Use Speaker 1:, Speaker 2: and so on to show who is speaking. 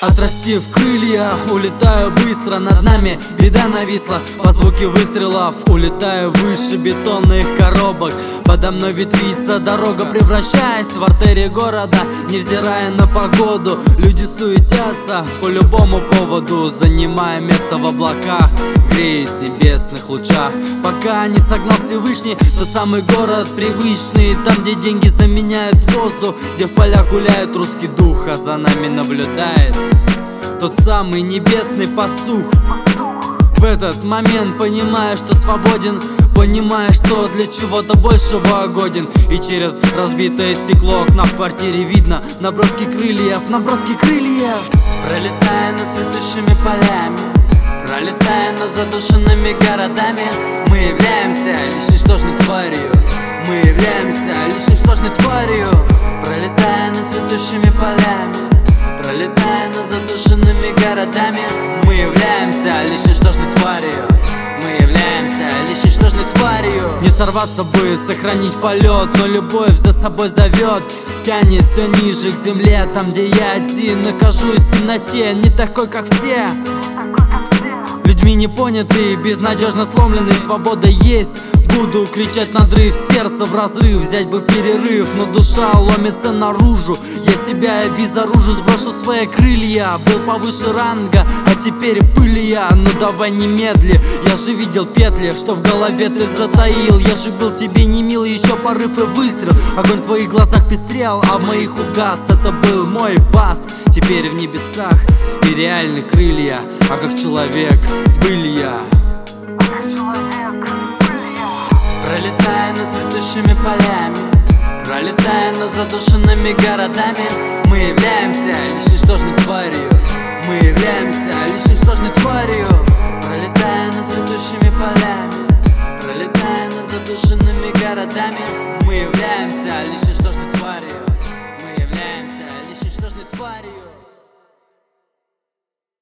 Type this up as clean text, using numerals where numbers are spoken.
Speaker 1: Отрастив крылья, улетаю быстро. Над нами беда нависла. По звуке выстрелов улетаю выше бетонных коробок. Подо мной ветвится дорога, превращаясь в артерии города. Невзирая на погоду, люди суетятся по любому поводу, занимая место в облаках, греясь в небесных лучах. Пока не согнал Всевышний тот самый город привычный, там, где деньги заменяют воздух, где в полях гуляет русский дух, а за нами наблюдает тот самый небесный пастух. В этот момент понимая, что свободен, понимая, что для чего-то большего годен. И через разбитое стекло окна в квартире видно наброски крыльев, наброски крыльев. Пролетая над цветущими полями, пролетая над задушенными городами, мы являемся лишь ничтожной тварью. Мы являемся лишь ничтожной тварью. Пролетая над цветущими полями, пролетая над задушенными городами, мы являемся лишь ничтожной тварью. Мы являемся лишь ничтожной тварью. Не сорваться бы, сохранить полет, но любовь за собой зовет, тянет все ниже к земле. Там, где я один нахожусь в темноте, не такой, как все, людьми не понятый, безнадежно сломленный. Свобода есть, буду кричать надрыв, сердце в разрыв, взять бы перерыв, но душа ломится наружу. Я себя обезоружу, сброшу свои крылья. Был повыше ранга, а теперь пыль я. Ну давай немедли, я же видел петли, что в голове ты затаил. Я же был тебе не мил, еще порыв и выстрел. Огонь в твоих глазах пестрел, а в моих угас. Это был мой бас, теперь в небесах и реальны крылья. А как человек был я. Пролетая над цветущими полями, пролетая над задушенными городами, мы являемся лишь ничтожной тварью. Мы являемся лишь ничтожной тварью. Пролетая над цветущими полями, пролетая над задушенными городами, мы являемся лишь ничтожной тварью. Мы являемся лишь ничтожной тварью.